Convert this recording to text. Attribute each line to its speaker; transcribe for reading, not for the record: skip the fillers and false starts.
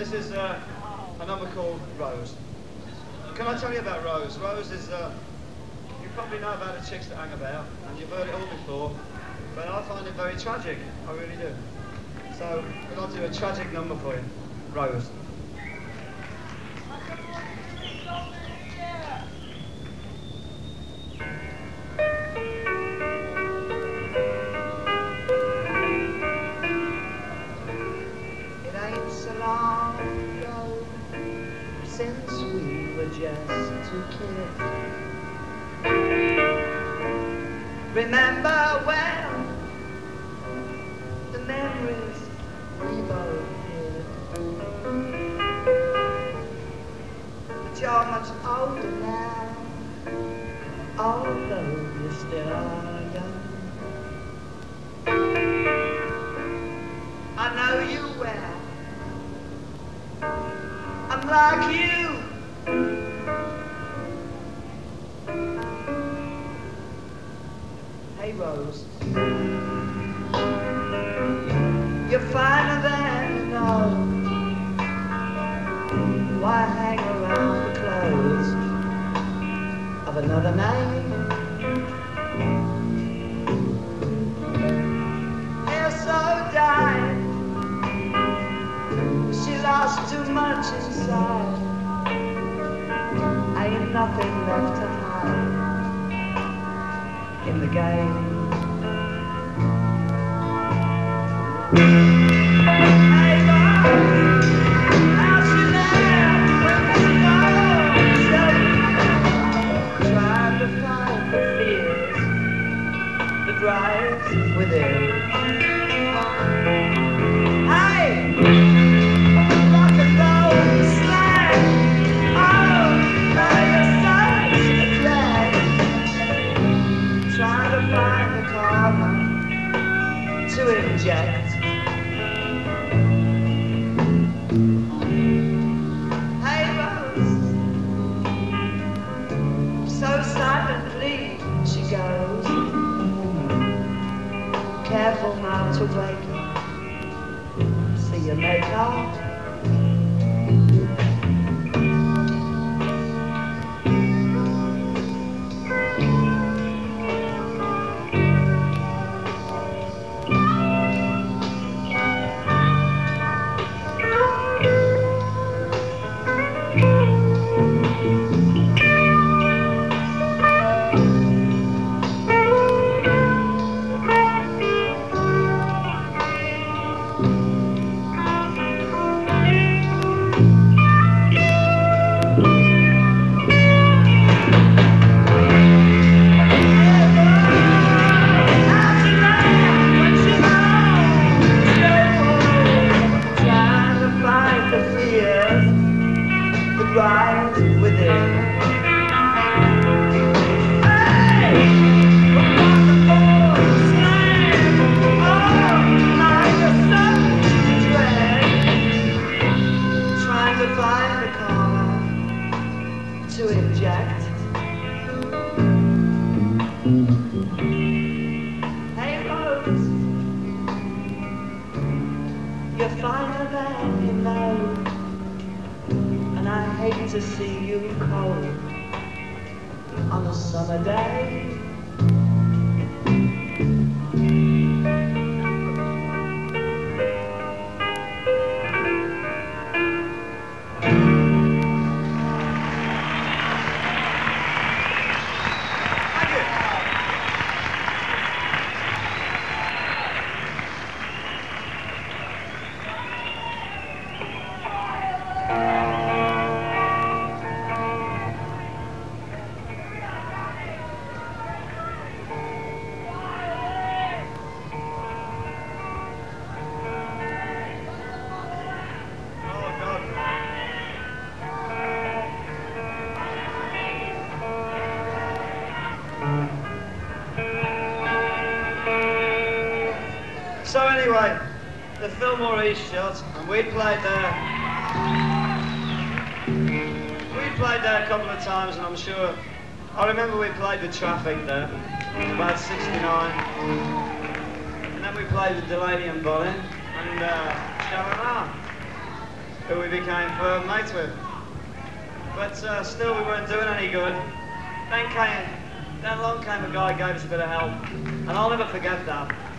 Speaker 1: This is a number called Rose. Can I tell you about Rose? Rose is, you probably know about the chicks that hang about, and you've heard it all before, but I find it very tragic, I really do. So, I'll do a tragic number for you, Rose.
Speaker 2: Remember well the memories we both did. But you're much older now, although you still are young. I know you well. I'm like you. Hey Rose, you're finer than you know. Why hang around the clothes of another name? You're so dying. She lost too much inside. Ain't nothing left to hide in the game. Hey, Rose, how's she there when she goes? Trying to find the fears that rise within. Hey, rock and roll slang. Oh, now you're such a drag. Trying to find the karma to inject. Hey Rose, so silently she goes. Careful not to wake her. See you later. To see you cold on a summer day.
Speaker 1: So anyway, the Fillmore East shot, and we played there. We played there a couple of times, and I'm sure. I remember we played the Traffic there, about '69, and then we played with Delaney and Bolin, and Sharon. who we became firm mates with. But still we weren't doing any good. Then along came a guy who gave us a bit of help, and I'll never forget that.